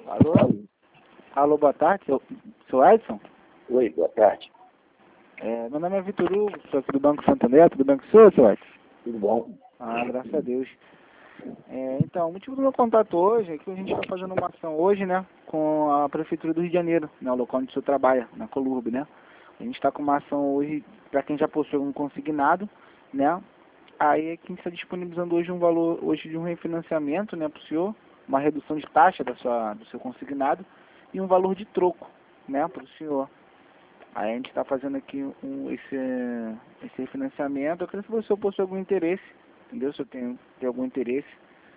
Alô? Alô. Alô, boa tarde, seu Edson? Oi, boa tarde. Meu nome é Vitor Hugo, sou aqui do Banco Santander, tudo bem com o senhor, seu Edson? Tudo bom? Ah, graças a Deus. Então, o motivo do meu contato hoje é que a gente está fazendo uma ação hoje, né, com a Prefeitura do Rio de Janeiro, né, o local onde o senhor trabalha, na Colurb, né? A gente está com uma ação hoje para quem já possui um consignado, né? Aí é que a gente está disponibilizando hoje um valor hoje de um refinanciamento, né, para o senhor, uma redução de taxa do seu consignado e um valor de troco, né, para o senhor. Aí a gente está fazendo aqui esse refinanciamento. Eu queria saber se o senhor possui algum interesse, entendeu? Se eu tenho algum interesse.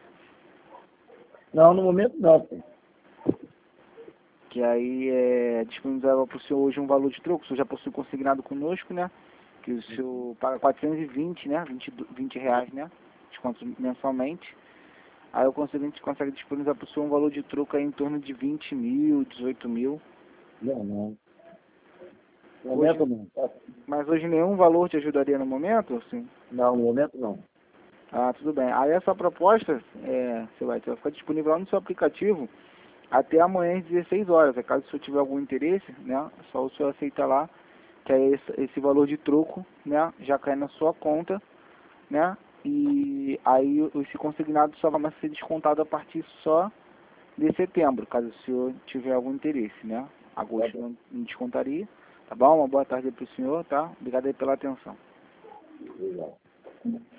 Não, no momento não. Pô. Que aí disponibilizava para o senhor hoje um valor de troco. O senhor já possui consignado conosco, né? Que o senhor paga 420, né? 20 reais, né? Desconto mensalmente. Aí a gente consegue disponibilizar para o senhor um valor de troco aí em torno de 20 mil, 18 mil. Não. No Hoje, momento não. Tá? mas hoje nenhum valor te ajudaria no momento, assim? Não, no momento não. Ah, tudo bem. Aí essa proposta, você vai ficar disponível lá no seu aplicativo até amanhã às 16 horas. Caso o senhor tiver algum interesse, né, é só o senhor aceitar lá, que aí esse valor de troco, né, já cai na sua conta, né, e aí esse consignado só vai ser descontado a partir só de setembro, caso o senhor tiver algum interesse, né. Agosto não descontaria, tá bom? Uma boa tarde para o senhor, tá? Obrigado aí pela atenção. Legal.